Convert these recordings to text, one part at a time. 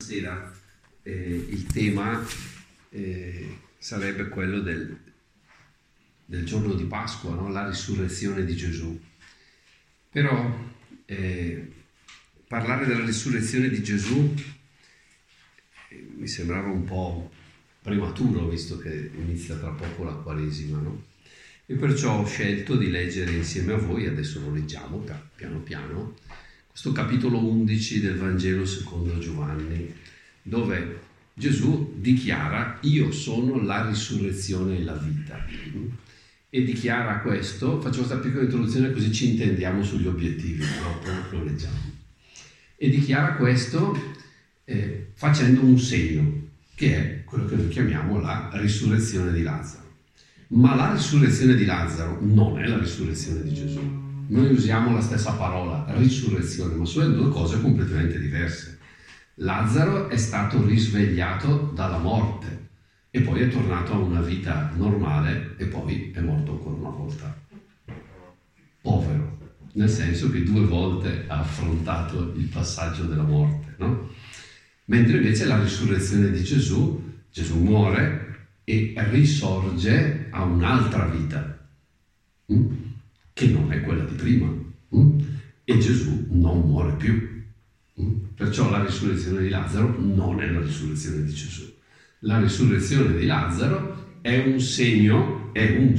sera il tema sarebbe quello del giorno di Pasqua, no? La risurrezione di Gesù. Però parlare della risurrezione di Gesù mi sembrava un po' prematuro, visto che inizia tra poco la Quaresima, no? E perciò ho scelto di leggere insieme a voi, adesso lo leggiamo piano piano, questo capitolo 11 del Vangelo secondo Giovanni, dove Gesù dichiara: io sono la risurrezione e la vita. E dichiara questo, faccio questa piccola introduzione così ci intendiamo sugli obiettivi, dopo lo leggiamo. E dichiara questo facendo un segno, che è quello che noi chiamiamo la risurrezione di Lazzaro. Ma la risurrezione di Lazzaro non è la risurrezione di Gesù. Noi usiamo la stessa parola, risurrezione, ma sono due cose completamente diverse. Lazzaro è stato risvegliato dalla morte e poi è tornato a una vita normale e poi è morto ancora una volta. Povero, nel senso che 2 volte ha affrontato il passaggio della morte, no? Mentre invece la risurrezione di Gesù muore e risorge a un'altra vita, che non è quella di prima, e Gesù non muore più. Perciò la risurrezione di Lazzaro non è la risurrezione di Gesù. La risurrezione di Lazzaro è un segno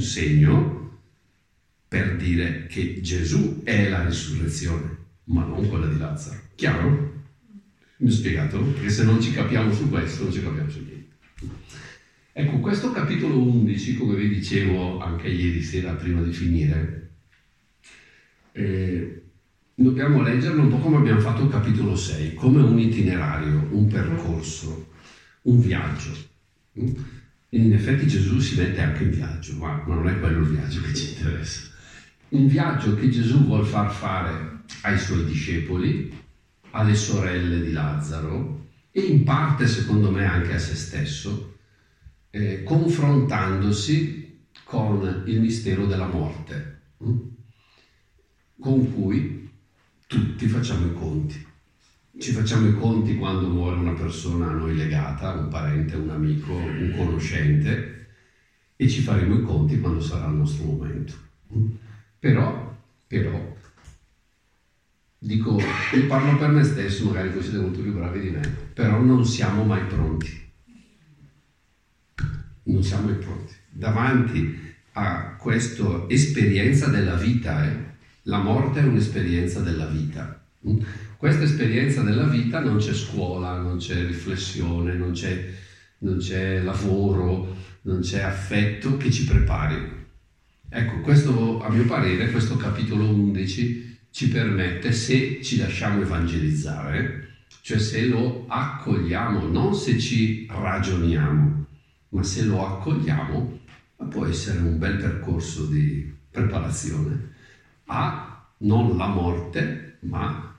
per dire che Gesù è la risurrezione, ma non quella di Lazzaro. Chiaro? Mi ho spiegato? Perché se non ci capiamo su questo, non ci capiamo su niente. Ecco, questo capitolo 11, come vi dicevo anche ieri sera prima di finire, dobbiamo leggerlo un po' come abbiamo fatto il capitolo 6, come un itinerario, un percorso, un viaggio. In effetti Gesù si mette anche in viaggio, ma non è quello il viaggio che ci interessa. Un viaggio che Gesù vuol far fare ai suoi discepoli, alle sorelle di Lazzaro e in parte, secondo me, anche a se stesso, confrontandosi con il mistero della morte, con cui tutti facciamo i conti. Ci facciamo i conti quando muore una persona a noi legata, un parente, un amico, un conoscente, e ci faremo i conti quando sarà il nostro momento. Però, dico, io parlo per me stesso, magari voi siete molto più bravi di me, però non siamo mai pronti. Non siamo mai pronti. Davanti a questa esperienza della vita, la morte è un'esperienza della vita. Questa esperienza della vita non c'è scuola, non c'è riflessione, non c'è lavoro, non c'è affetto che ci prepari. Ecco, questo, a mio parere, questo capitolo 11 ci permette, se ci lasciamo evangelizzare, cioè se lo accogliamo, non se ci ragioniamo, ma se lo accogliamo, può essere un bel percorso di preparazione a non la morte, ma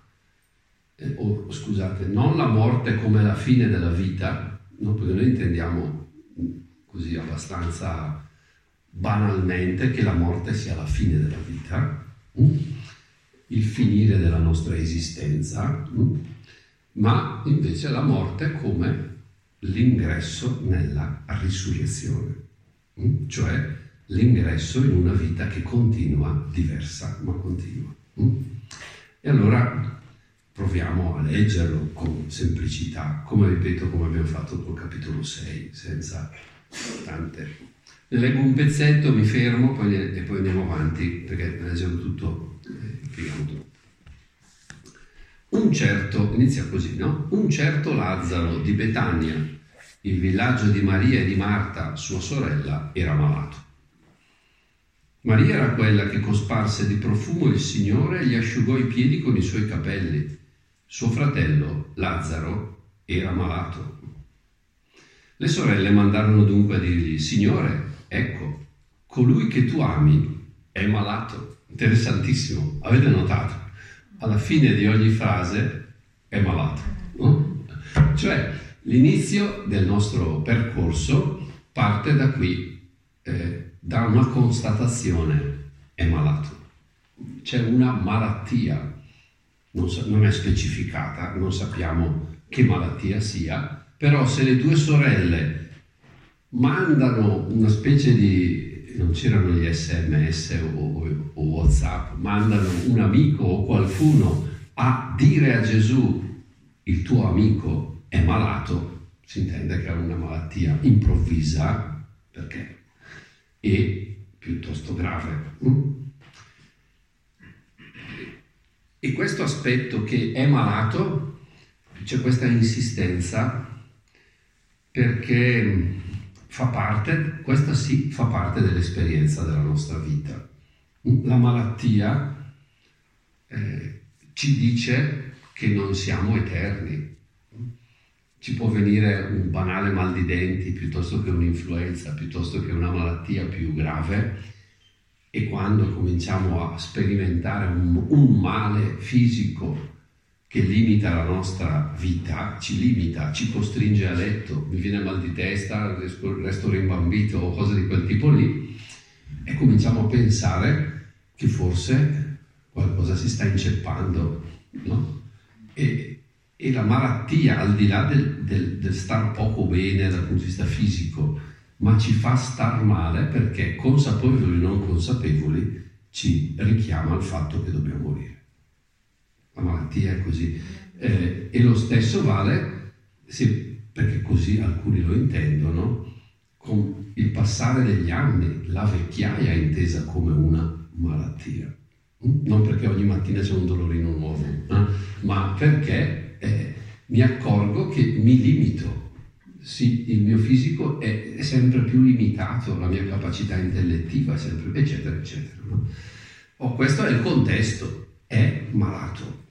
non la morte come la fine della vita, no? Perché noi intendiamo così abbastanza banalmente che la morte sia la fine della vita, il finire della nostra esistenza, ma invece la morte come l'ingresso nella risurrezione, cioè l'ingresso in una vita che continua, diversa, ma continua. E allora proviamo a leggerlo con semplicità, come ripeto, come abbiamo fatto col capitolo 6, senza tante. Ne leggo un pezzetto, mi fermo e poi andiamo avanti, perché leggerlo tutto impieghiamo troppo. Inizia così, no? Un certo Lazzaro di Betania, il villaggio di Maria e di Marta, sua sorella, era malato. Maria era quella che cosparse di profumo il Signore e gli asciugò i piedi con i suoi capelli. Suo fratello, Lazzaro, era malato. Le sorelle mandarono dunque a dirgli: Signore, ecco, colui che tu ami è malato. Interessantissimo, avete notato? Alla fine di ogni frase è malato, no? Cioè, l'inizio del nostro percorso parte da qui, da una constatazione: è malato. C'è una malattia, non è specificata, non sappiamo che malattia sia, però se le due sorelle mandano una specie di, non c'erano gli SMS o WhatsApp, mandano un amico o qualcuno a dire a Gesù il tuo amico è malato, si intende che ha una malattia improvvisa, perché è piuttosto grave. E questo aspetto che è malato, c'è questa insistenza perché fa parte, questa sì, fa parte dell'esperienza della nostra vita. La malattia ci dice che non siamo eterni. Ci può venire un banale mal di denti piuttosto che un'influenza, piuttosto che una malattia più grave, e quando cominciamo a sperimentare un male fisico che limita la nostra vita, ci limita, ci costringe a letto, mi viene mal di testa, resto rimbambito o cose di quel tipo lì, e cominciamo a pensare che forse qualcosa si sta inceppando, no? E la malattia, al di là del star poco bene dal punto di vista fisico, ma ci fa star male perché consapevoli o non consapevoli ci richiama al fatto che dobbiamo morire. La malattia è così. E lo stesso vale, perché così alcuni lo intendono, con il passare degli anni, la vecchiaia è intesa come una malattia. Non perché ogni mattina c'è un dolorino nuovo, ma perché mi accorgo che mi limito. Sì, il mio fisico è sempre più limitato, la mia capacità intellettiva è sempre, eccetera, eccetera. No? Questo è il contesto, è malato.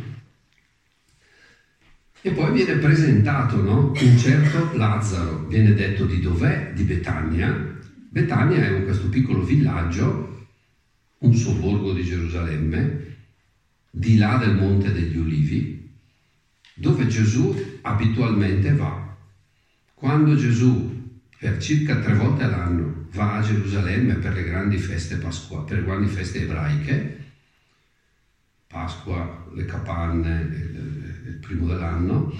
E poi viene presentato, no? Un certo Lazzaro, viene detto di dov'è? Di Betania. Betania è questo piccolo villaggio, un sobborgo di Gerusalemme, di là del Monte degli Ulivi, dove Gesù abitualmente va. Quando Gesù per circa 3 volte all'anno va a Gerusalemme per le grandi feste per le grandi feste ebraiche, Pasqua, le capanne, il primo dell'anno,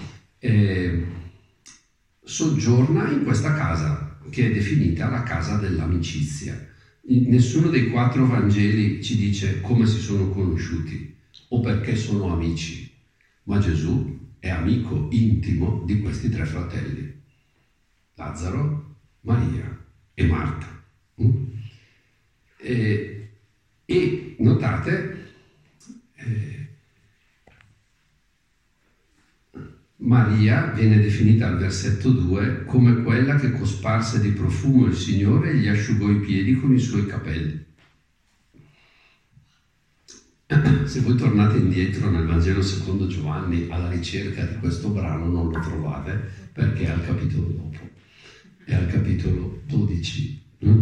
soggiorna in questa casa che è definita la casa dell'amicizia. Nessuno dei 4 Vangeli ci dice come si sono conosciuti o perché sono amici, ma Gesù è amico intimo di questi 3 fratelli. Lazzaro, Maria e Marta. E notate, Maria viene definita al versetto 2 come quella che cosparse di profumo il Signore e gli asciugò i piedi con i suoi capelli. Se voi tornate indietro nel Vangelo secondo Giovanni alla ricerca di questo brano non lo trovate, perché è al capitolo dopo. È al capitolo 12.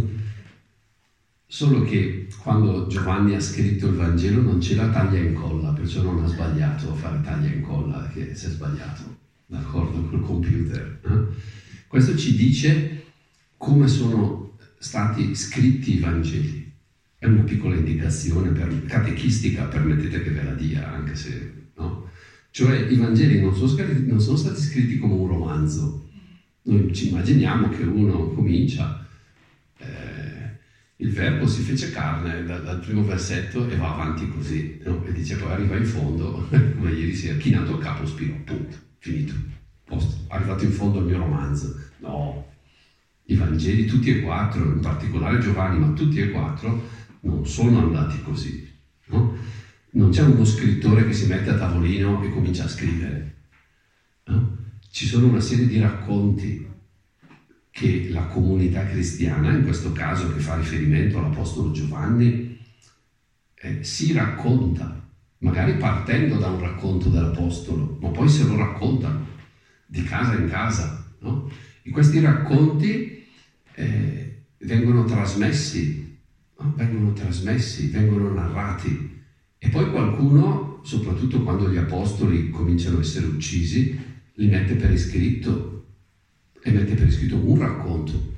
Solo che quando Giovanni ha scritto il Vangelo non c'è la taglia e incolla, perciò non ha sbagliato a fare taglia e incolla, che si è sbagliato, d'accordo, col computer. Questo ci dice come sono stati scritti i Vangeli. È una piccola indicazione catechistica, permettete che ve la dia, anche se no. Cioè i Vangeli non sono stati scritti come un romanzo. Noi ci immaginiamo che uno comincia, il verbo si fece carne dal primo versetto e va avanti così, no? E dice poi arriva in fondo, come ieri sera, chinato il capo, spiro, punto, finito, posto, arrivato in fondo al mio romanzo. No, i Vangeli tutti e 4, in particolare Giovanni, ma tutti e 4, non sono andati così, no? Non c'è uno scrittore che si mette a tavolino e comincia a scrivere, no? Ci sono una serie di racconti che la comunità cristiana, in questo caso che fa riferimento all'Apostolo Giovanni, si racconta, magari partendo da un racconto dell'Apostolo, ma poi se lo raccontano di casa in casa, no? E questi racconti vengono trasmessi, no? Vengono narrati, e poi qualcuno, soprattutto quando gli Apostoli cominciano a essere uccisi, li mette per iscritto, e mette per iscritto un racconto,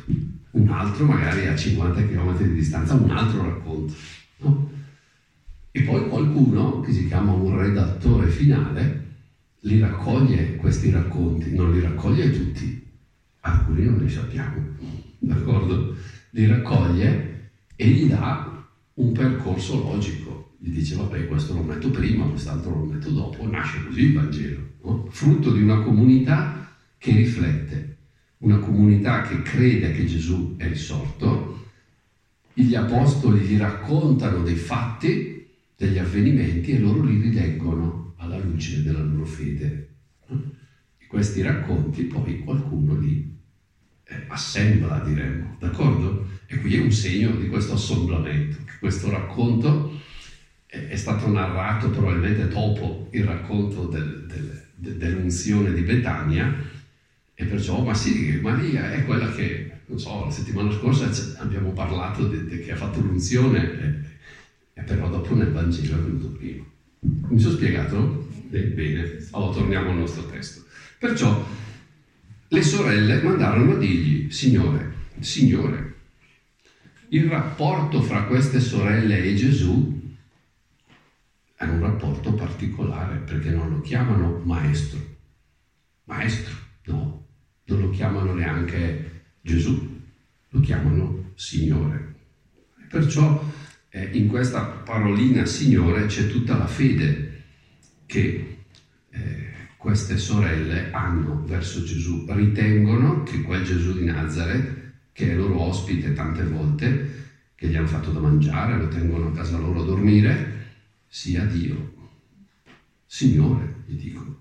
un altro magari a 50 km di distanza, un altro racconto, no? E poi qualcuno, che si chiama un redattore finale, li raccoglie questi racconti, non li raccoglie tutti, alcuni non li sappiamo, d'accordo? Li raccoglie e gli dà un percorso logico. Gli dice, vabbè, questo lo metto prima, quest'altro lo metto dopo, nasce così il Vangelo, no? Frutto di una comunità che riflette, una comunità che crede che Gesù è risorto. Gli apostoli gli raccontano dei fatti, degli avvenimenti, e loro li rileggono alla luce della loro fede. E questi racconti poi qualcuno li assembla, diremmo, d'accordo? E qui è un segno di questo assemblamento, che questo racconto è stato narrato probabilmente dopo il racconto dell'unzione di Betania, e perciò, ma sì, Maria è quella che, non so, la settimana scorsa abbiamo parlato che ha fatto l'unzione, e però dopo nel Vangelo è venuto prima. Mi sono spiegato? Bene, allora torniamo al nostro testo. Perciò le sorelle mandarono a dirgli, Signore, il rapporto fra queste sorelle e Gesù è un rapporto particolare, perché non lo chiamano maestro. Maestro, no, non lo chiamano neanche Gesù, lo chiamano Signore. E perciò in questa parolina Signore c'è tutta la fede che queste sorelle hanno verso Gesù. Ritengono che quel Gesù di Nazareth, che è loro ospite tante volte, che gli hanno fatto da mangiare, lo tengono a casa loro a dormire, sia Dio. Signore, gli dicono.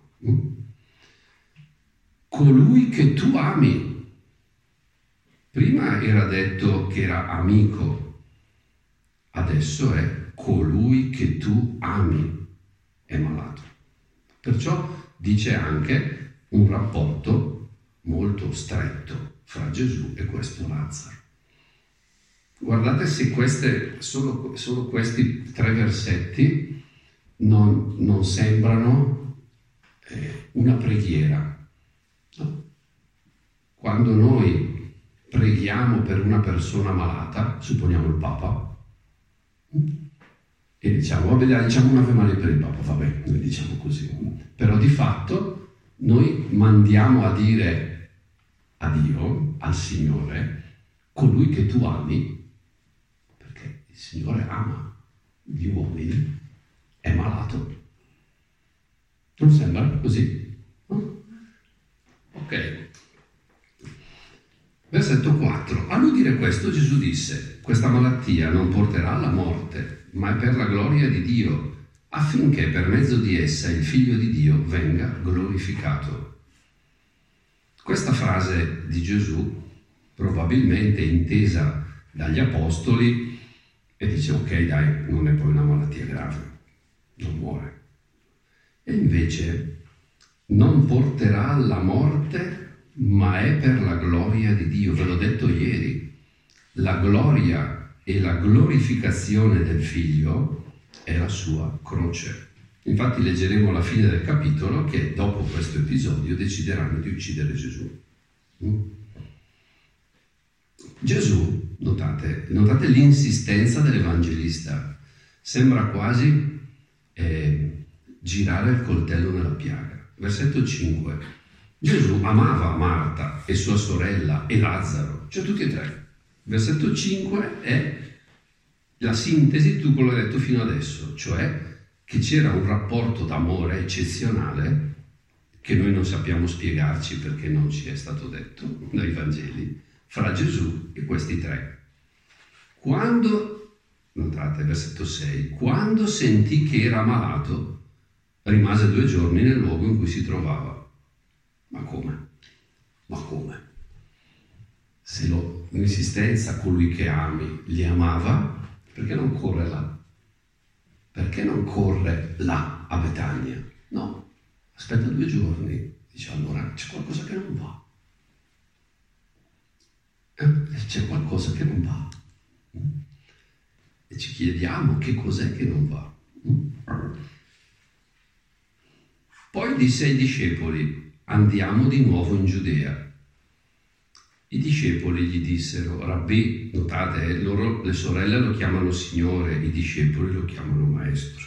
Colui che tu ami. Prima era detto che era amico, adesso è colui che tu ami è malato. Perciò dice anche un rapporto molto stretto fra Gesù e questo Lazzaro. Guardate se solo questi 3 versetti non sembrano una preghiera. No? Quando noi preghiamo per una persona malata, supponiamo il Papa, e diciamo, vabbè, dai, diciamo un Ave Maria per il Papa, vabbè, noi diciamo così. Però di fatto noi mandiamo a dire a Dio, al Signore, colui che tu ami, perché il Signore ama gli uomini, è malato. Non sembra così? No? Ok. Versetto 4. All'udire questo Gesù disse, questa malattia non porterà alla morte, ma è per la gloria di Dio, affinché per mezzo di essa il Figlio di Dio venga glorificato. Questa frase di Gesù, probabilmente intesa dagli apostoli, e dice, ok dai, non è poi una malattia grave, non muore. E invece non porterà alla morte, ma è per la gloria di Dio. Ve l'ho detto ieri, la gloria e la glorificazione del Figlio è la sua croce. Infatti leggeremo alla fine del capitolo che dopo questo episodio decideranno di uccidere Gesù. Gesù, notate l'insistenza dell'Evangelista, sembra quasi girare il coltello nella piaga. Versetto 5. Gesù amava Marta e sua sorella e Lazzaro, cioè tutti e 3. Versetto 5 è la sintesi di tutto quello che ho detto fino adesso, cioè che c'era un rapporto d'amore eccezionale che noi non sappiamo spiegarci perché non ci è stato detto dai Vangeli, fra Gesù e questi 3. Quando, notate versetto 6, quando sentì che era malato, rimase 2 giorni nel luogo in cui si trovava. Ma come? Ma come? Se l'insistenza colui che ami li amava, perché non corre là? Perché non corre là a Betania? No, aspetta 2 giorni, dice allora c'è qualcosa che non va. C'è qualcosa che non va. E ci chiediamo che cos'è che non va. Poi disse ai discepoli, andiamo di nuovo in Giudea. I discepoli gli dissero: Rabbì, notate, le sorelle lo chiamano Signore, i discepoli lo chiamano Maestro.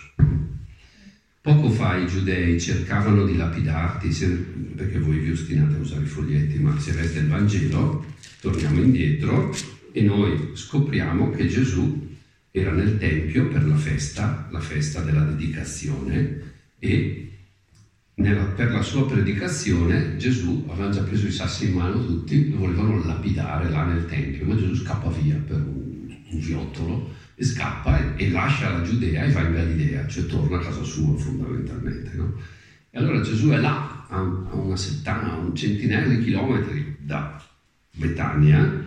Poco fa i giudei cercavano di lapidarti, perché voi vi ostinate a usare i foglietti, ma se avete il Vangelo, torniamo indietro e noi scopriamo che Gesù era nel Tempio per la festa della dedicazione, e per la sua predicazione Gesù aveva già preso i sassi in mano tutti, lo volevano lapidare là nel Tempio, ma Gesù scappa via per un viottolo, e scappa e lascia la Giudea e va in Galilea, cioè torna a casa sua fondamentalmente, no? E allora Gesù è là, a un centinaio di chilometri da Betania,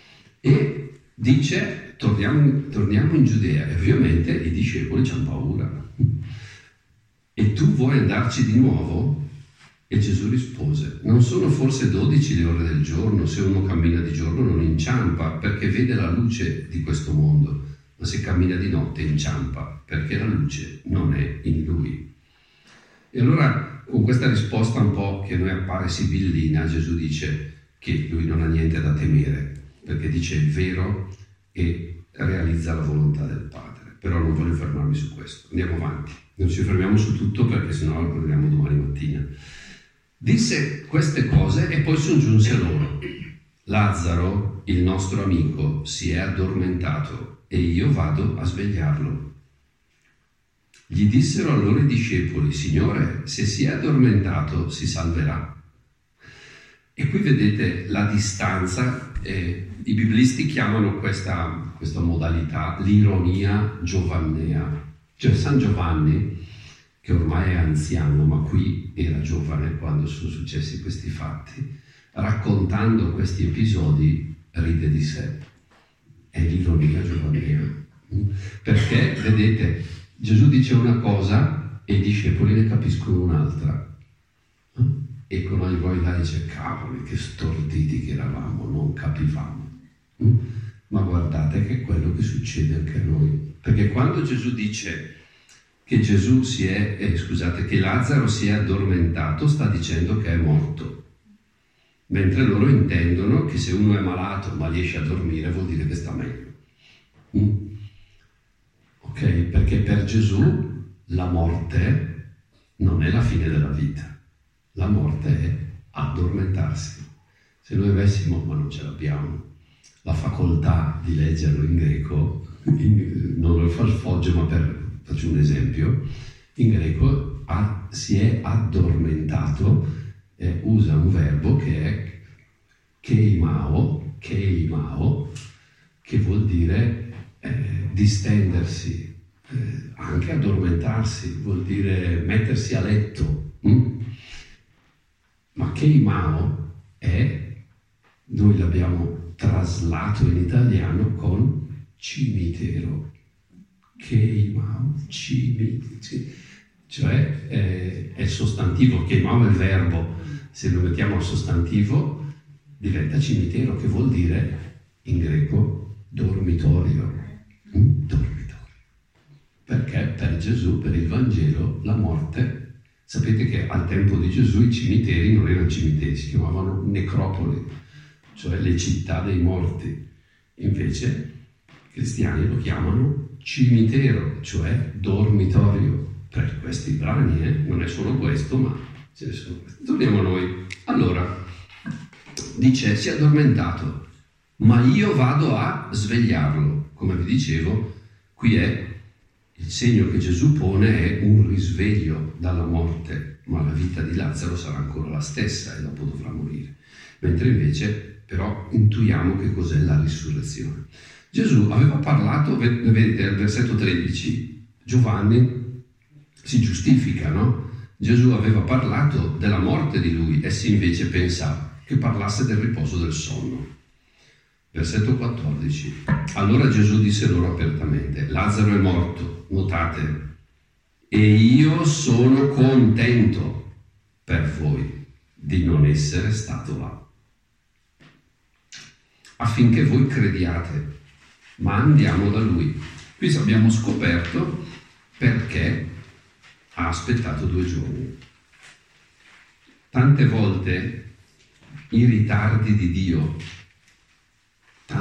e dice: torniamo in Giudea. E ovviamente i discepoli hanno paura. E tu vuoi andarci di nuovo? E Gesù rispose: non sono forse 12 le ore del giorno? Se uno cammina di giorno non inciampa, perché vede la luce di questo mondo, ma se cammina di notte inciampa, perché la luce non è in lui. E allora, con questa risposta un po' che a noi appare sibillina, Gesù dice che lui non ha niente da temere, perché dice il vero e realizza la volontà del Padre. Però non voglio fermarmi su questo, andiamo avanti. Non ci fermiamo su tutto, perché sennò lo parliamo domani mattina. Disse queste cose e poi soggiunse loro: Lazzaro, il nostro amico, si è addormentato e io vado a svegliarlo. Gli dissero allora i discepoli: Signore, se si è addormentato si salverà. E qui vedete la distanza. I biblisti chiamano questa modalità l'ironia giovannea. Cioè San Giovanni, che ormai è anziano, ma qui era giovane quando sono successi questi fatti, raccontando questi episodi ride di sé. È l'ironia giovannea. Perché, vedete, Gesù dice una cosa e i discepoli ne capiscono un'altra. E con noi poi là dice: cavoli, che storditi che eravamo, non capivamo. Ma guardate che è quello che succede anche a noi. Perché quando Gesù dice che che Lazzaro si è addormentato, sta dicendo che è morto. Mentre loro intendono che se uno è malato ma riesce a dormire vuol dire che sta meglio. Ok? Perché per Gesù la morte non è la fine della vita. La morte è addormentarsi. Se noi avessimo, ma non ce l'abbiamo, la facoltà di leggerlo in greco, non lo sfoggio, ma faccio un esempio, in greco si è addormentato, usa un verbo che è keimao, che vuol dire distendersi, anche addormentarsi, vuol dire mettersi a letto. Ma keimao noi l'abbiamo traslato in italiano con cimitero. Keimao, cioè è il sostantivo. Keimao è il verbo, se lo mettiamo al sostantivo diventa cimitero, che vuol dire in greco dormitorio. Perché per Gesù, per il Vangelo, la morte, sapete che al tempo di Gesù i cimiteri non erano cimiteri, si chiamavano necropoli, cioè le città dei morti. Invece i cristiani lo chiamano cimitero, cioè dormitorio. Per questi brani, non è solo questo, ma ce ne sono questi. Torniamo a noi. Allora, dice: si è addormentato, ma io vado a svegliarlo. Come vi dicevo, qui è il segno che Gesù pone, è un risveglio dalla morte, ma la vita di Lazzaro sarà ancora la stessa e dopo dovrà morire. Mentre invece, però, intuiamo che cos'è la risurrezione. Gesù aveva parlato, vedete al versetto 13, Giovanni si giustifica, no? Gesù aveva parlato della morte di lui, essi invece pensava che parlasse del riposo del sonno. Versetto 14. Allora Gesù disse loro apertamente: Lazzaro è morto, notate, e io sono contento per voi di non essere stato là, affinché voi crediate. Ma andiamo da lui. Qui abbiamo scoperto perché ha aspettato 2 giorni. Tante volte i ritardi di Dio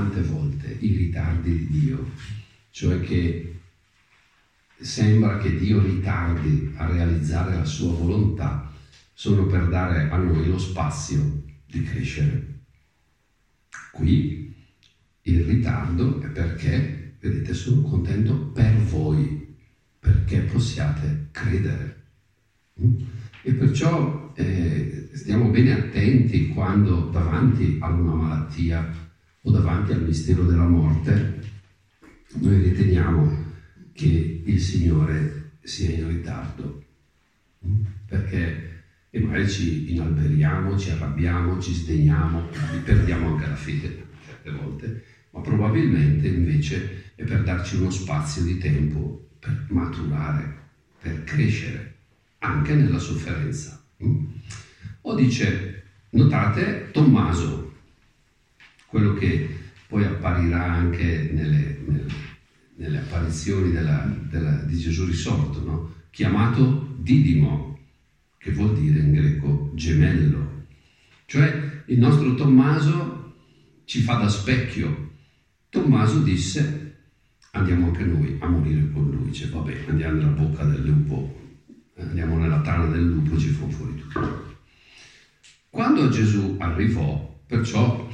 tante volte i ritardi di Dio, cioè che sembra che Dio ritardi a realizzare la sua volontà, sono per dare a noi lo spazio di crescere. Qui il ritardo è perché, vedete, sono contento per voi, perché possiate credere. E perciò stiamo bene attenti quando davanti a una malattia o davanti al mistero della morte noi riteniamo che il Signore sia in ritardo, perché e magari ci inalberiamo, ci arrabbiamo, ci sdegniamo, perdiamo anche la fede certe volte, ma probabilmente invece è per darci uno spazio di tempo per maturare, per crescere, anche nella sofferenza. O dice, notate, Tommaso, quello che poi apparirà anche nelle apparizioni di Gesù risorto, no? Chiamato Didimo, che vuol dire in greco gemello. Cioè il nostro Tommaso ci fa da specchio. Tommaso disse, andiamo anche noi a morire con lui. Dice, vabbè, andiamo nella bocca del lupo, andiamo nella tana del lupo, ci fa fuori tutto. Quando Gesù arrivò, perciò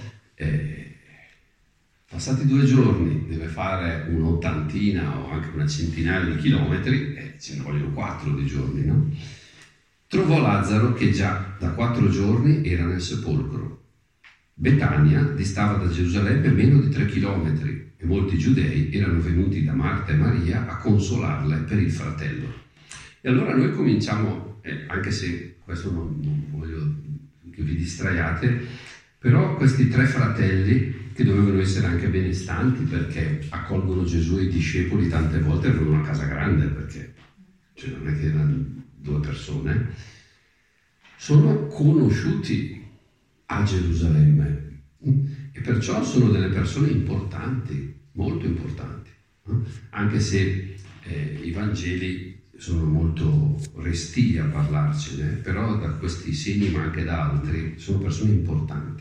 passati 2 giorni, deve fare un'ottantina o anche una centinaia di chilometri, ce ne vogliono 4 di giorni, no? Trovò Lazzaro che già da 4 giorni era nel sepolcro. Betania distava da Gerusalemme meno di 3 chilometri e molti giudei erano venuti da Marta e Maria a consolarle per il fratello. E allora noi cominciamo, anche se questo non voglio che vi distraiate, però questi 3 fratelli che dovevano essere anche benestanti perché accolgono Gesù e i discepoli tante volte avevano una casa grande, perché cioè non è che erano 2 persone, sono conosciuti a Gerusalemme e perciò sono delle persone importanti, molto importanti, anche se i Vangeli sono molto restii a parlarcene, però da questi segni ma anche da altri sono persone importanti.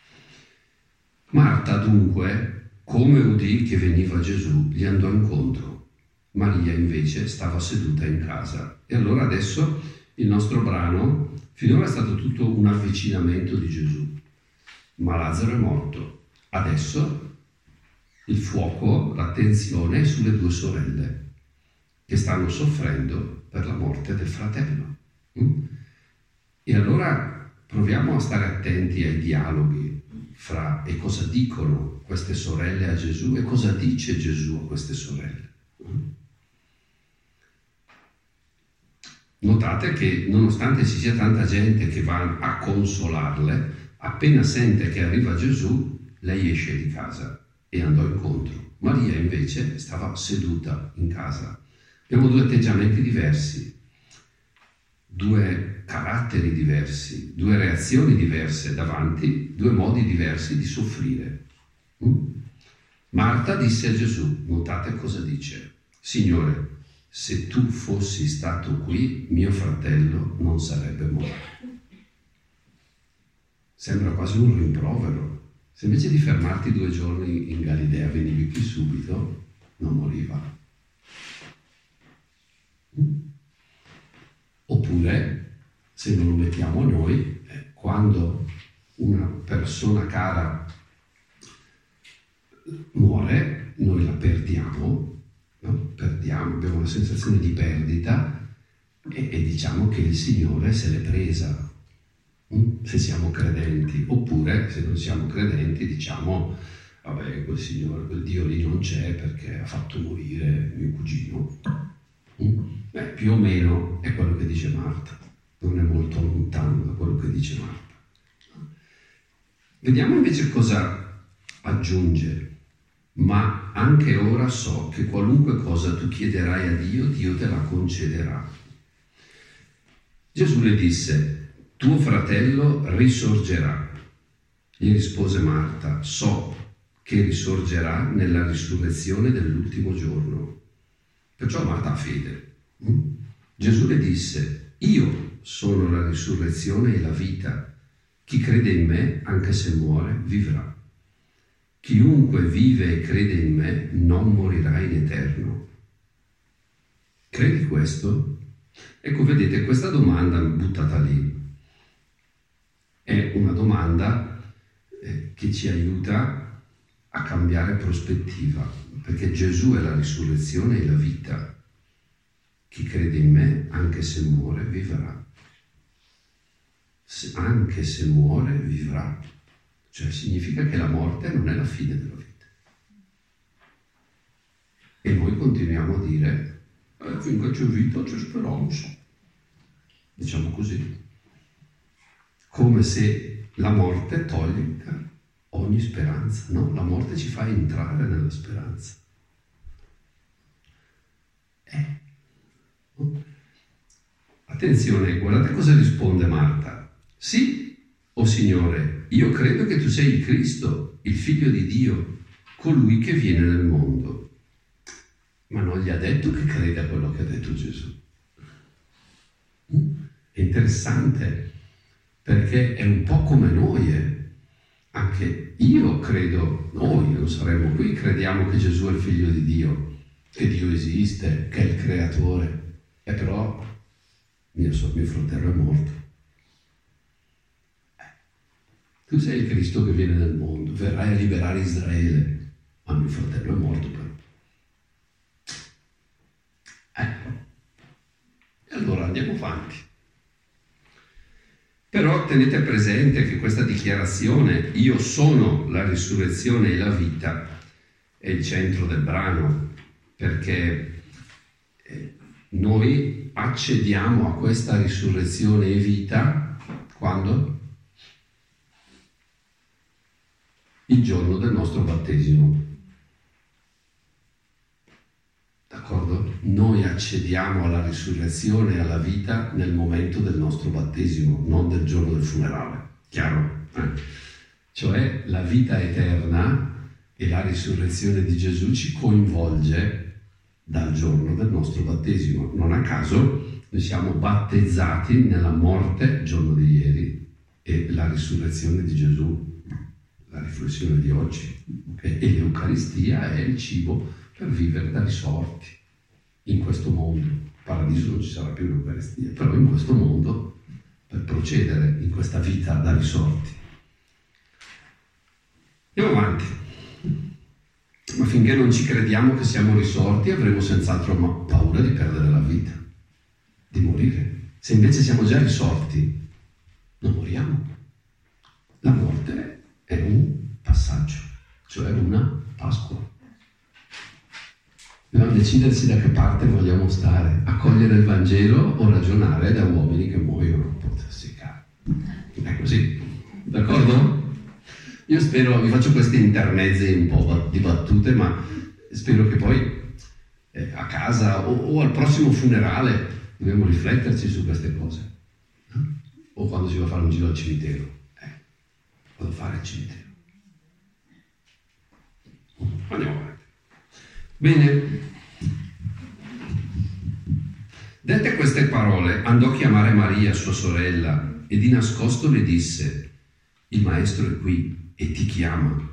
Marta dunque, come udì che veniva Gesù, gli andò incontro. Maria invece stava seduta in casa. E allora adesso il nostro brano finora è stato tutto un avvicinamento di Gesù, ma Lazzaro è morto. Adesso il fuoco, l'attenzione è sulle 2 sorelle che stanno soffrendo per la morte del fratello. E allora proviamo a stare attenti ai dialoghi fra e cosa dicono queste sorelle a Gesù e cosa dice Gesù a queste sorelle. Notate che nonostante ci sia tanta gente che va a consolarle, appena sente che arriva Gesù, lei esce di casa e andò incontro. Maria invece stava seduta in casa. Abbiamo 2 atteggiamenti diversi, 2 caratteri diversi, 2 reazioni diverse davanti, 2 modi diversi di soffrire. Marta disse a Gesù, notate cosa dice, Signore, se tu fossi stato qui, mio fratello non sarebbe morto. Sembra quasi un rimprovero. Se invece di fermarti 2 giorni in Galilea venivi qui subito, non moriva. Oppure, se non lo mettiamo noi, quando una persona cara muore, noi la perdiamo, no? Perdiamo, abbiamo una sensazione di perdita e diciamo che il Signore se l'è presa, se siamo credenti. Oppure, se non siamo credenti, diciamo, vabbè, quel Signore, quel Dio lì non c'è perché ha fatto morire mio cugino. Più o meno è quello che dice Marta, non è molto lontano da quello che dice Marta. Vediamo invece cosa aggiunge. Ma anche ora so che qualunque cosa tu chiederai a Dio, Dio te la concederà. Gesù le disse, tuo fratello risorgerà. Gli rispose Marta, so che risorgerà nella risurrezione dell'ultimo giorno. Perciò Marta ha fede. Gesù le disse, io sono la risurrezione e la vita. Chi crede in me, anche se muore, vivrà. chiunque vive e crede in me non morirà in eterno. Credi questo? Ecco, vedete, questa domanda buttata lì è una domanda che ci aiuta a cambiare prospettiva, perché Gesù è la risurrezione e la vita. Chi crede in me, anche se muore, vivrà. Anche se muore, vivrà. Cioè significa che la morte non è la fine della vita. E noi continuiamo a dire, finché c'è vita c'è speranza. Diciamo così. Come se la morte toglie ogni speranza. No, la morte ci fa entrare nella speranza. Attenzione, guardate cosa risponde Marta. Sì, o Signore, io credo che tu sei il Cristo, il Figlio di Dio, colui che viene nel mondo. Ma non gli ha detto che crede a quello che ha detto Gesù. È interessante, perché è un po' come noi. Anche io credo, noi non saremmo qui, crediamo che Gesù è il Figlio di Dio, che Dio esiste, che è il Creatore. E però mio fratello è morto. Tu sei il Cristo che viene nel mondo, verrai a liberare Israele, ma mio fratello è morto però. E allora andiamo avanti. Però tenete presente che questa dichiarazione, io sono la risurrezione e la vita, è il centro del brano, perché noi accediamo a questa risurrezione e vita quando? Il giorno del nostro battesimo. D'accordo? Noi accediamo alla risurrezione e alla vita nel momento del nostro battesimo, non del giorno del funerale. Chiaro? Cioè la vita eterna e la risurrezione di Gesù ci coinvolge dal giorno del nostro battesimo. Non a caso noi siamo battezzati nella morte il giorno di ieri e la risurrezione di Gesù, la riflessione di oggi. Okay? E l'Eucaristia è il cibo per vivere da risorti in questo mondo. In paradiso non ci sarà più l'Eucaristia, però in questo mondo, per procedere in questa vita da risorti. Andiamo avanti. Ma finché non ci crediamo che siamo risorti, avremo senz'altro paura di perdere la vita, di morire. Se invece siamo già risorti, non moriamo. La morte è un passaggio, cioè una Pasqua. Dobbiamo decidersi da che parte vogliamo stare, accogliere il Vangelo o ragionare da uomini che muoiono. È così, d'accordo? Io spero, vi faccio questi intermezzi un po' di battute, ma spero che poi a casa o al prossimo funerale dobbiamo rifletterci su queste cose. O quando si va a fare un giro al cimitero. Vado a fare il cimitero. Andiamo avanti. Bene. Dette queste parole, andò a chiamare Maria, sua sorella, e di nascosto le disse: il maestro è qui e ti chiama.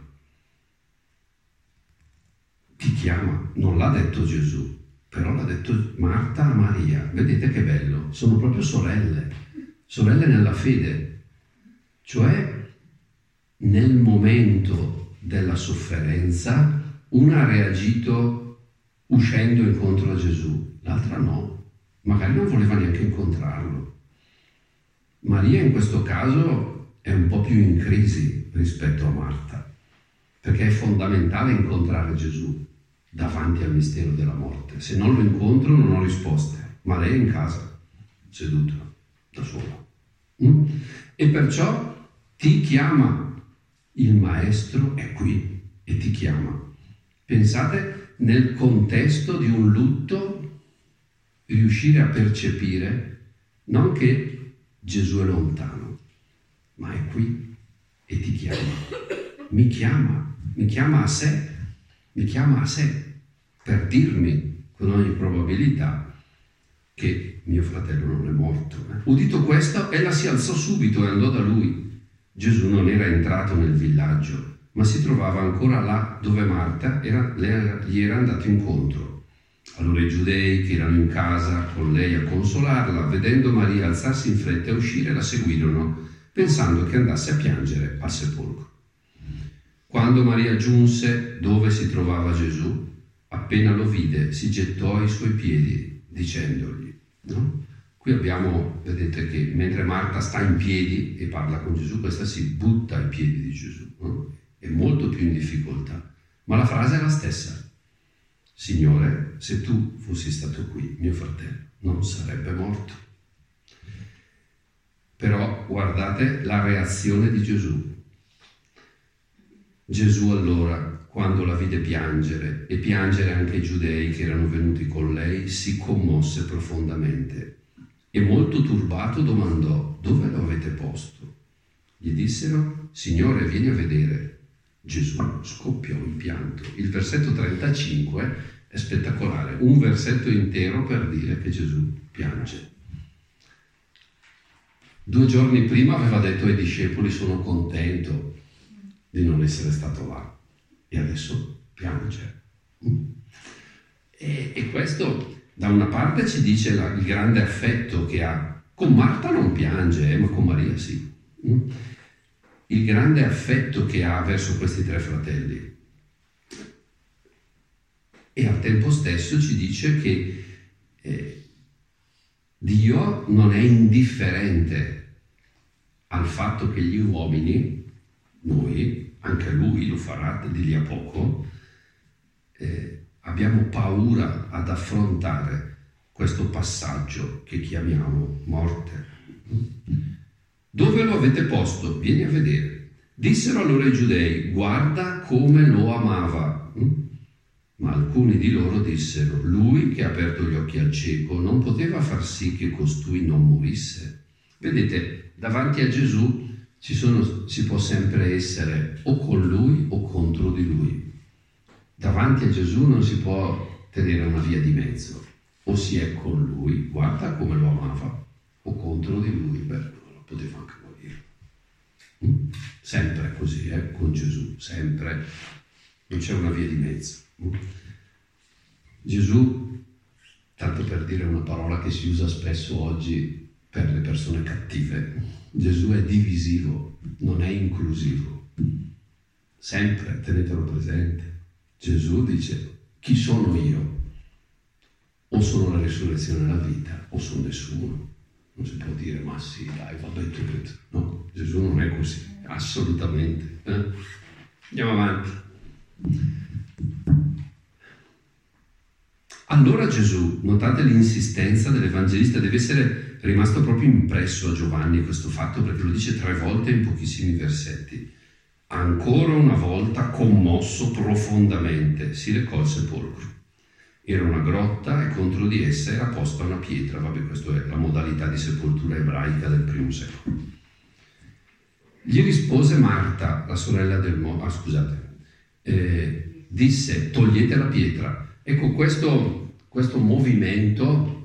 Ti chiama, non l'ha detto Gesù, però l'ha detto Marta a Maria. Vedete che bello, sono proprio sorelle nella fede, cioè nel momento della sofferenza una ha reagito uscendo incontro a Gesù, l'altra no, magari non voleva neanche incontrarlo. Maria in questo caso è un po' più in crisi rispetto a Marta, perché è fondamentale incontrare Gesù davanti al mistero della morte. Se non lo incontro non ho risposte, ma lei è in casa, seduta, da sola. E perciò ti chiama, il maestro è qui e ti chiama. Pensate, nel contesto di un lutto, riuscire a percepire non che Gesù è lontano, ma è qui e ti chiama. Mi chiama a sé per dirmi con ogni probabilità che mio fratello non è morto. Udito questo, ella si alzò subito e andò da lui. Gesù non era entrato nel villaggio, ma si trovava ancora là dove Marta gli era andata incontro. Allora i giudei che erano in casa con lei a consolarla, vedendo Maria alzarsi in fretta e uscire, la seguirono, pensando che andasse a piangere al sepolcro. Quando Maria giunse dove si trovava Gesù, appena lo vide, si gettò ai suoi piedi, dicendogli, no? Qui abbiamo, vedete che mentre Marta sta in piedi e parla con Gesù, questa si butta ai piedi di Gesù, no? È molto più in difficoltà, ma la frase è la stessa. Signore, se tu fossi stato qui, mio fratello non sarebbe morto. Però guardate la reazione di Gesù. Gesù allora, quando la vide piangere e piangere anche i giudei che erano venuti con lei, si commosse profondamente e molto turbato domandò: dove lo avete posto? Gli dissero: Signore, vieni a vedere. Gesù scoppiò in pianto. Il versetto 35 è spettacolare, un versetto intero per dire che Gesù piange. 2 giorni prima aveva detto ai discepoli: sono contento di non essere stato là, e adesso piange. E questo da una parte ci dice il grande affetto che ha. Con Marta non piange, ma con Maria sì. Il grande affetto che ha verso questi 3 fratelli. E al tempo stesso ci dice che Dio non è indifferente al fatto che gli uomini, noi, anche lui lo farà di lì a poco, abbiamo paura ad affrontare questo passaggio che chiamiamo morte. Dove lo avete posto? Vieni a vedere. Dissero allora i giudei: guarda come lo amava. Ma alcuni di loro dissero: lui che ha aperto gli occhi al cieco non poteva far sì che costui non morisse? Vedete, davanti a Gesù si può sempre essere o con lui o contro di lui. Davanti a Gesù non si può tenere una via di mezzo. O si è con lui, guarda come lo amava, o contro di lui, poteva anche morire. Sempre così, con Gesù, sempre. Non c'è una via di mezzo. Gesù, tanto per dire una parola che si usa spesso oggi per le persone cattive, Gesù è divisivo, non è inclusivo. Sempre, tenetelo presente. Gesù dice: chi sono io? O sono la risurrezione e la vita, o sono nessuno. Non si può dire: ma sì, dai, vabbè, no, Gesù non è così, assolutamente. Andiamo avanti. Allora Gesù, notate l'insistenza dell'Evangelista, deve essere rimasto proprio impresso a Giovanni questo fatto, perché lo dice 3 volte in pochissimi versetti. Ancora una volta, commosso profondamente, si recò al sepolcro. Era una grotta e contro di essa era posta una pietra. Vabbè, questa è la modalità di sepoltura ebraica del primo secolo. Gli rispose Marta, la sorella del disse: togliete la pietra. Ecco, questo movimento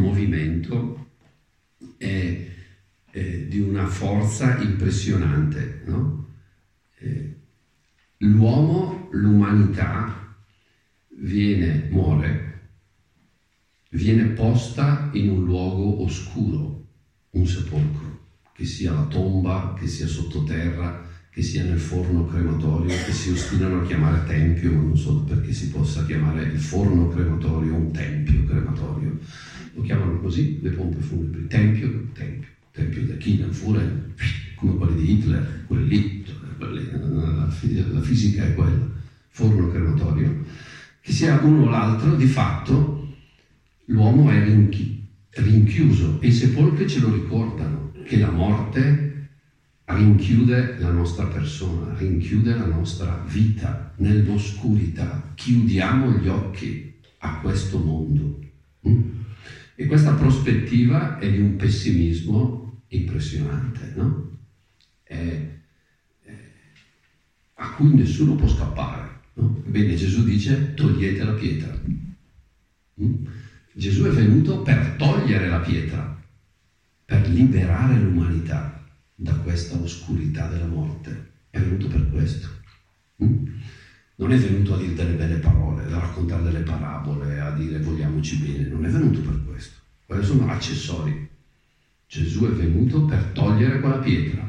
è di una forza impressionante, no? L'umanità viene posta in un luogo oscuro, un sepolcro, che sia la tomba, che sia sottoterra, che sia nel forno crematorio, che si ostinano a chiamare tempio, ma non so perché si possa chiamare il forno crematorio un tempio crematorio. Lo chiamano così le pompe funebri, tempio da chi? Del Führer, come quelli di Hitler, quelli lì, la fisica è quella, forno crematorio. Che sia uno o l'altro, di fatto l'uomo è rinchiuso, e i sepolcri ce lo ricordano, che la morte rinchiude la nostra persona, rinchiude la nostra vita nell'oscurità. Chiudiamo gli occhi a questo mondo. E questa prospettiva è di un pessimismo impressionante, no? A cui nessuno può scappare. No? Bene, Gesù dice: togliete la pietra. Gesù è venuto per togliere la pietra, per liberare l'umanità da questa oscurità della morte. È venuto per questo. Non è venuto a dire delle belle parole, a raccontare delle parabole, a dire vogliamoci bene, non è venuto per questo. Quelli sono accessori. Gesù è venuto per togliere quella pietra.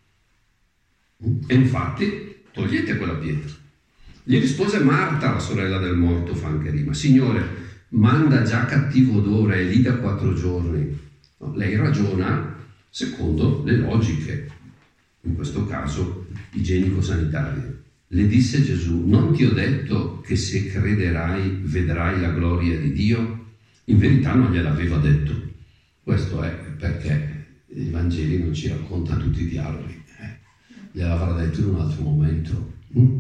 E infatti, togliete quella pietra. Gli rispose Marta, la sorella del morto, fa anche rima: Signore, manda già cattivo odore, è lì da 4 giorni. No, lei ragiona secondo le logiche, in questo caso igienico-sanitarie. Le disse Gesù: non ti ho detto che se crederai vedrai la gloria di Dio? In verità non gliel'aveva detto. Questo è perché i Vangeli non ci raccontano tutti i dialoghi. Gliel'avrà detto in un altro momento.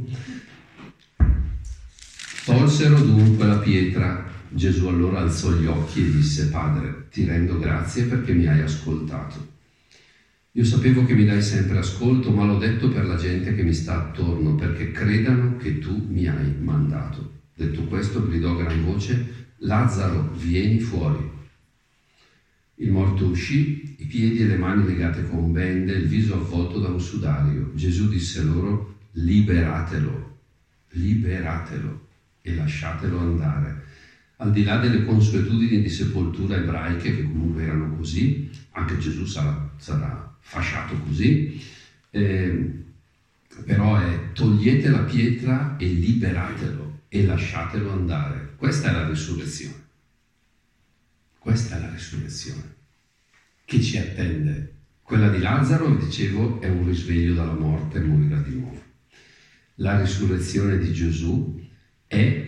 Tolsero dunque la pietra. Gesù allora alzò gli occhi e disse: Padre, ti rendo grazie perché mi hai ascoltato. Io sapevo che mi dai sempre ascolto, ma l'ho detto per la gente che mi sta attorno, perché credano che tu mi hai mandato. Detto questo, gridò a gran voce: Lazzaro, vieni fuori. Il morto uscì, i piedi e le mani legate con bende, il viso avvolto da un sudario. Gesù disse loro: liberatelo, liberatelo e lasciatelo andare. Al di là delle consuetudini di sepoltura ebraiche, che comunque erano così, anche Gesù sarà fasciato così, però è togliete la pietra e liberatelo e lasciatelo andare. Questa è la risurrezione. Questa è la risurrezione che ci attende. Quella di Lazzaro, vi dicevo, è un risveglio dalla morte e morirà di nuovo. La risurrezione di Gesù è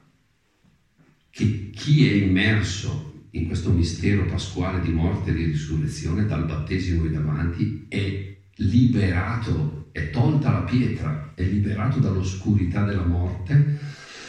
che chi è immerso in questo mistero pasquale di morte e di risurrezione, dal battesimo in avanti, è liberato, è tolta la pietra, è liberato dall'oscurità della morte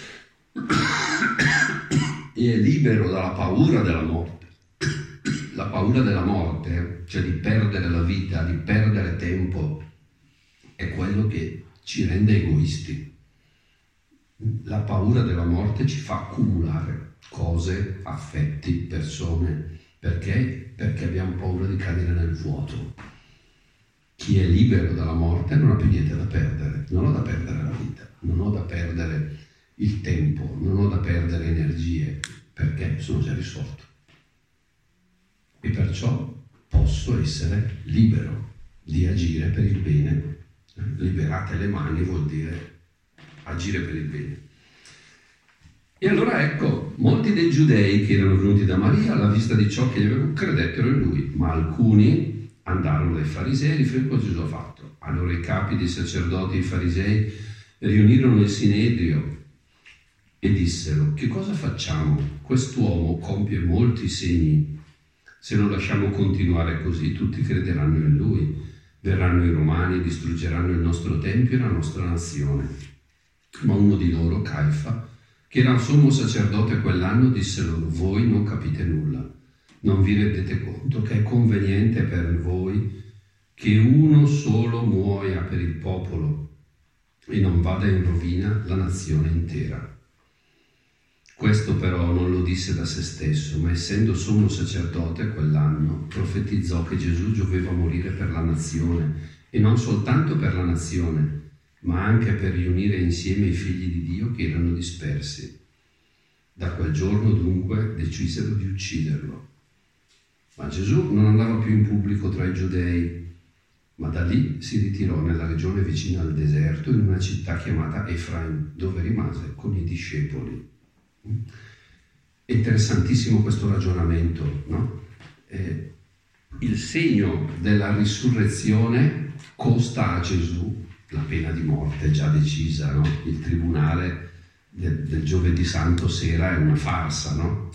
e è libero dalla paura della morte. La paura della morte, cioè di perdere la vita, di perdere tempo, è quello che ci rende egoisti. La paura della morte ci fa accumulare cose, affetti, persone. Perché? Perché abbiamo paura di cadere nel vuoto. Chi è libero dalla morte non ha più niente da perdere. Non ho da perdere la vita, non ho da perdere il tempo, non ho da perdere energie, perché sono già risorto. E perciò posso essere libero di agire per il bene. Liberate le mani vuol dire agire per il bene. E allora ecco, molti dei giudei che erano venuti da Maria alla vista di ciò che gli aveva credettero in lui, ma alcuni andarono dai farisei e riferì cosa Gesù ha fatto. Allora i capi dei sacerdoti e i farisei riunirono il sinedrio e dissero: che cosa facciamo? Quest'uomo compie molti segni. Se lo lasciamo continuare così, tutti crederanno in lui. Verranno i Romani, distruggeranno il nostro tempio e la nostra nazione. Ma uno di loro, Caifa, che era sommo sacerdote quell'anno, disse loro: voi non capite nulla. Non vi rendete conto che è conveniente per voi che uno solo muoia per il popolo e non vada in rovina la nazione intera. Questo però non lo disse da se stesso, ma essendo sommo sacerdote quell'anno, profetizzò che Gesù doveva morire per la nazione, e non soltanto per la nazione, ma anche per riunire insieme i figli di Dio che erano dispersi. Da quel giorno dunque decisero di ucciderlo. Ma Gesù non andava più in pubblico tra i giudei, ma da lì si ritirò nella regione vicina al deserto, in una città chiamata Efraim, dove rimase con i discepoli. È interessantissimo questo ragionamento, no? Il segno della risurrezione costa a Gesù la pena di morte già decisa, no? Il tribunale del giovedì santo sera è una farsa, no?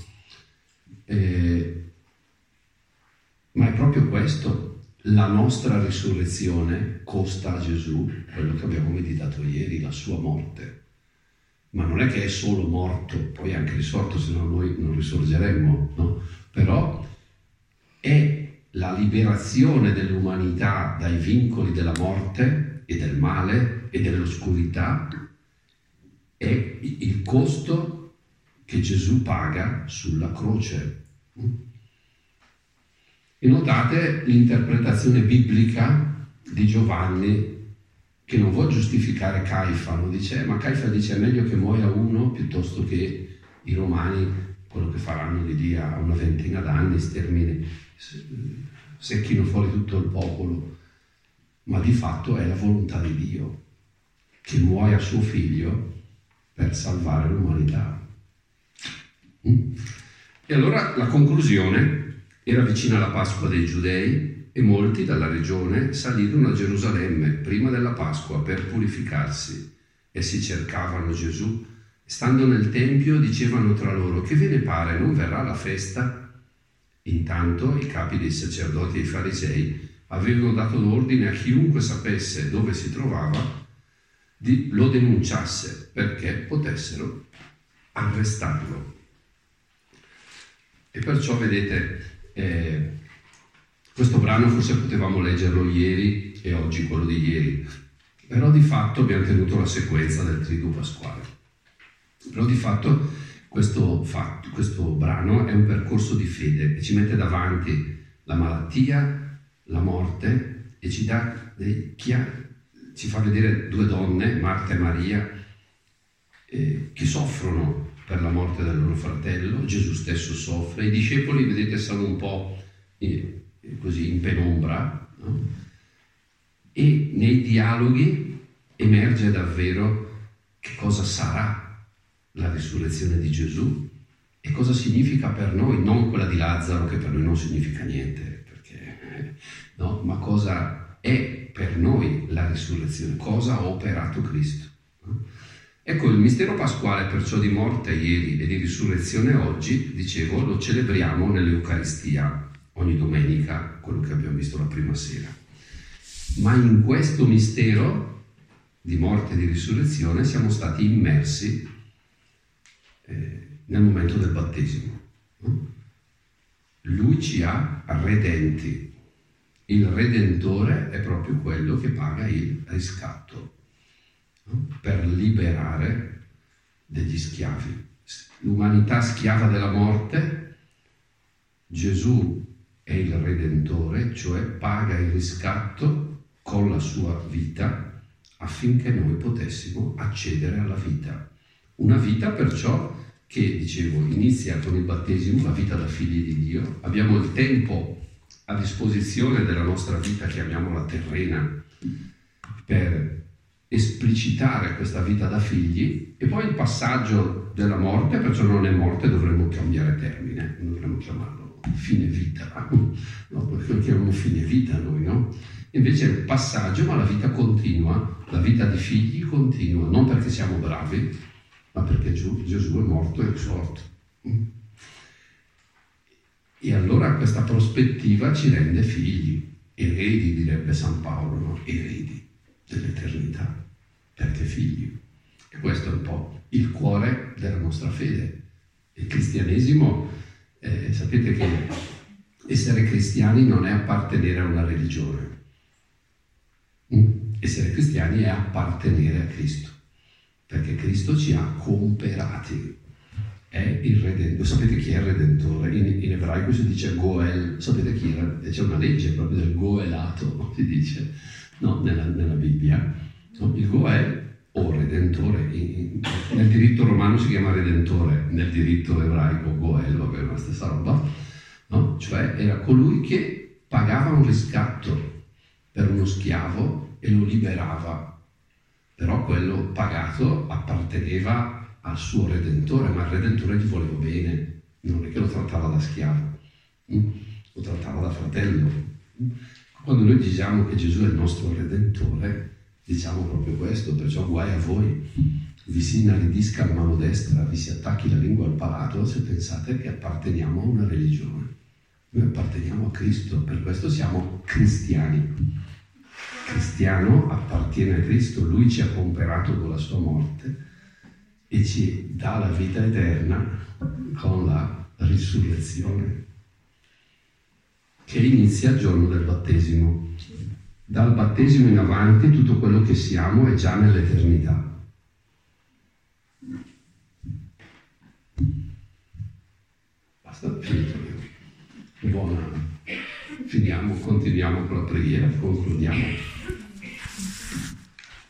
Ma è proprio questo, la nostra risurrezione costa a Gesù quello che abbiamo meditato ieri, la sua morte. Ma non è che è solo morto, poi è anche risorto, se no noi non risorgeremmo, no? Però è la liberazione dell'umanità dai vincoli della morte e del male e dell'oscurità, è il costo che Gesù paga sulla croce. E notate l'interpretazione biblica di Giovanni che non vuol giustificare Caifa, non dice, ma Caifa dice è meglio che muoia uno piuttosto che i romani, quello che faranno di lì a una ventina d'anni, secchino fuori tutto il popolo, ma di fatto è la volontà di Dio che muoia suo figlio per salvare l'umanità. E allora la conclusione: era vicina la Pasqua dei Giudei e molti dalla regione salirono a Gerusalemme prima della Pasqua per purificarsi. Essi cercavano Gesù. Stando nel Tempio dicevano tra loro: che ve ne pare, non verrà la festa? Intanto i capi dei sacerdoti e i farisei avevano dato l'ordine a chiunque sapesse dove si trovava lo denunciasse perché potessero arrestarlo. E perciò vedete, questo brano forse potevamo leggerlo ieri e oggi quello di ieri, però di fatto abbiamo tenuto la sequenza del Triduo Pasquale. Però di fatto questo brano è un percorso di fede e ci mette davanti la malattia, la morte e ci fa vedere due donne, Marta e Maria, che soffrono per la morte del loro fratello. Gesù stesso soffre, i discepoli, vedete, sono un po' così in penombra, no? E nei dialoghi emerge davvero che cosa sarà la risurrezione di Gesù e cosa significa per noi, non quella di Lazzaro che per noi non significa niente, perché, no? Ma cosa è per noi la risurrezione, cosa ha operato Cristo. No? Ecco, il mistero pasquale perciò di morte ieri e di risurrezione oggi, dicevo, lo celebriamo nell'Eucaristia ogni domenica, quello che abbiamo visto la prima sera. Ma in questo mistero di morte e di risurrezione siamo stati immersi nel momento del battesimo. Lui ci ha redenti. Il Redentore è proprio quello che paga il riscatto, no? Per liberare degli schiavi. L'umanità schiava della morte, Gesù è il Redentore, cioè paga il riscatto con la sua vita affinché noi potessimo accedere alla vita. Una vita perciò che, dicevo, inizia con il battesimo, la vita da figli di Dio. Abbiamo il tempo a disposizione della nostra vita, chiamiamola terrena, per esplicitare questa vita da figli, e poi il passaggio della morte, perciò non è morte, dovremmo cambiare termine, non dovremmo chiamarlo fine vita, no? Perché lo chiamiamo fine vita noi, no? Invece è il passaggio, ma la vita continua, la vita di figli continua, non perché siamo bravi, ma perché Gesù è morto e risorto. E allora questa prospettiva ci rende figli, eredi, direbbe San Paolo, no? Eredi dell'eternità, perché figli. E questo è un po' il cuore della nostra fede. Il cristianesimo, sapete che essere cristiani non è appartenere a una religione. Essere cristiani è appartenere a Cristo, perché Cristo ci ha comperati. È il Redentore. Sapete chi è il Redentore? In ebraico si dice Goel. Sapete chi era? C'è una legge proprio del Goelato, si dice, no, nella Bibbia. No, il Goel o Redentore, nel diritto romano si chiama Redentore, nel diritto ebraico Goel, vabbè, è la stessa roba, no? Cioè era colui che pagava un riscatto per uno schiavo e lo liberava, però quello pagato apparteneva al suo Redentore, ma il Redentore gli voleva bene, non è che lo trattava da schiavo, lo trattava da fratello. Quando noi diciamo che Gesù è il nostro Redentore, diciamo proprio questo, perciò guai a voi, vi si inaridisca la mano destra, vi si attacchi la lingua al palato se pensate che apparteniamo a una religione. Noi apparteniamo a Cristo, per questo siamo cristiani. Cristiano appartiene a Cristo, Lui ci ha comperato con la sua morte e ci dà la vita eterna con la risurrezione, che inizia il giorno del battesimo. Dal battesimo in avanti tutto quello che siamo è già nell'eternità. Basta, finito. Buona. Finiamo, continuiamo con la preghiera, concludiamo.